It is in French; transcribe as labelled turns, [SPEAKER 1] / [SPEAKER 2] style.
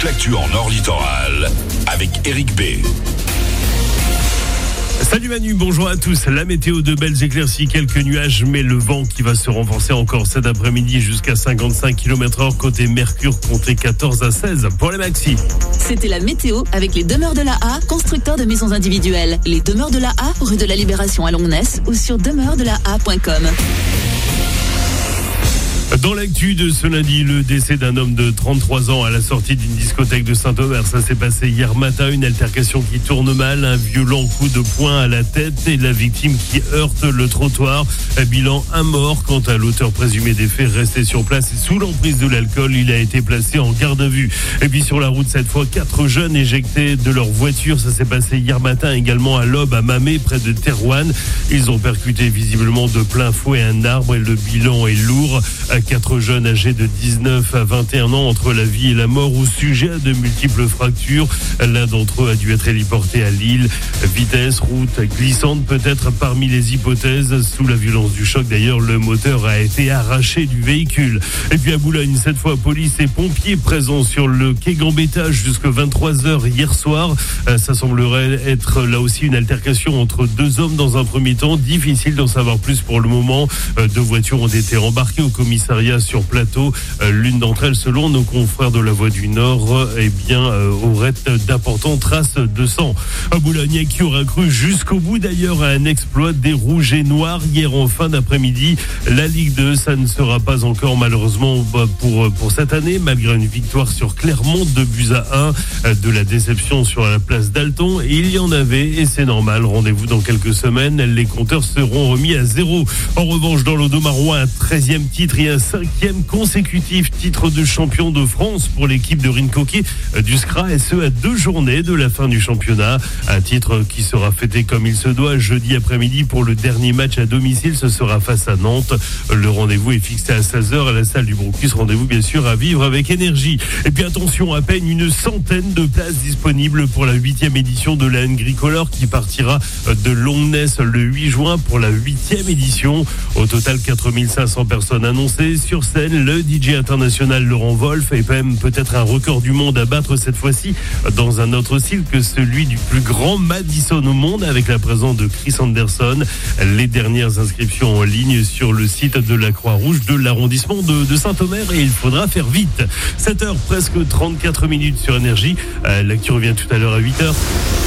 [SPEAKER 1] l'actu en Nord Littoral avec Eric B.
[SPEAKER 2] Salut Manu, bonjour à tous. La météo de belles éclaircies, quelques nuages, mais le vent qui va se renforcer encore cet après-midi jusqu'à 55 km/h. Côté Mercure, comptez 14 à 16 pour les maxi.
[SPEAKER 3] C'était la météo avec les Demeures de la A, constructeurs de maisons individuelles. Les Demeures de la A, rue de la Libération à Longness ou sur demeurdela.com.
[SPEAKER 2] Dans l'actu de ce lundi, le décès d'un homme de 33 ans à la sortie d'une discothèque de Saint-Omer. Ça s'est passé hier matin, une altercation qui tourne mal, un violent coup de poing à la tête et la victime qui heurte le trottoir. Bilan, un mort. Quant à l'auteur présumé des faits, resté sur place et sous l'emprise de l'alcool, il a été placé en garde à vue. Et puis sur la route, cette fois, 4 jeunes éjectés de leur voiture. Ça s'est passé hier matin également à l'Aube, à Mamé, près de Terouanne. Ils ont percuté visiblement de plein fouet un arbre et le bilan est lourd. 4 jeunes âgés de 19 à 21 ans entre la vie et la mort ou sujet à de multiples fractures. L'un d'entre eux a dû être héliporté à Lille. Vitesse, route glissante peut-être parmi les hypothèses. Sous la violence du choc d'ailleurs, le moteur a été arraché du véhicule. Et puis à Boulogne, cette fois, police et pompiers présents sur le quai Gambetta jusqu'à 23h hier soir. Ça semblerait être là aussi une altercation entre 2 hommes dans un premier temps. Difficile d'en savoir plus pour le moment. 2 voitures ont été embarquées au commissariat sur plateau. L'une d'entre elles, selon nos confrères de la Voix du Nord, aurait d'importantes traces de sang. À Boulogne, qui aura cru jusqu'au bout d'ailleurs à un exploit des Rouges et Noirs hier en fin d'après-midi. La Ligue 2, ça ne sera pas encore malheureusement pour cette année, malgré une victoire sur Clermont 2-1. De la déception sur la place d'Alton, et il y en avait et c'est normal. Rendez-vous dans quelques semaines, les compteurs seront remis à 0. En revanche, dans l'Audomarois, un 13e titre et un 5e consécutif titre de champion de France pour l'équipe de Rincoquet du SCRA, et ce à 2 journées de la fin du championnat. Un titre qui sera fêté comme il se doit jeudi après-midi pour le dernier match à domicile. Ce sera face à Nantes. Le rendez-vous est fixé à 16h à la salle du Brocus. Rendez-vous bien sûr à vivre avec énergie. Et puis attention, à peine une centaine de places disponibles pour la 8e édition de la Gricolor qui partira de Longness le 8 juin pour la 8e édition. Au total, 4500 personnes annoncées. Sur scène, le DJ international Laurent Wolf et même peut-être un record du monde à battre cette fois-ci dans un autre style que celui du plus grand Madison au monde, avec la présence de Chris Anderson. Les dernières inscriptions en ligne sur le site de la Croix-Rouge de l'arrondissement de Saint-Omer, et il faudra faire vite. 7h, presque 34 minutes sur Énergie. L'actu revient tout à l'heure à 8h.